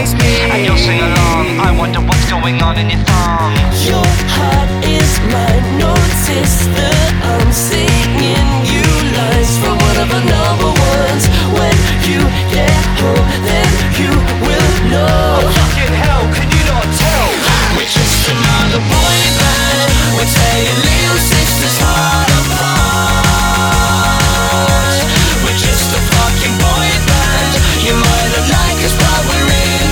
amaze me. And you'll sing along, I wonder what's going on in your thoughts.